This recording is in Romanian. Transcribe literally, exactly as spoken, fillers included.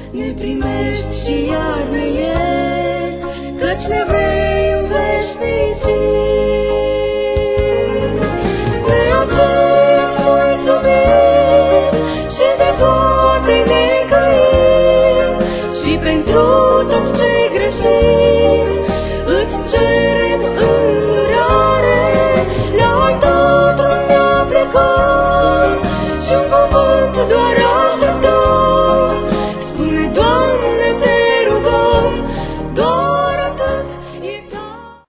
ne primești și iar ne ierți, căci ne vrei în veșnicii. De aceea îți mulțumim și de toate ne căim, și pentru tot ce greșim îți cerem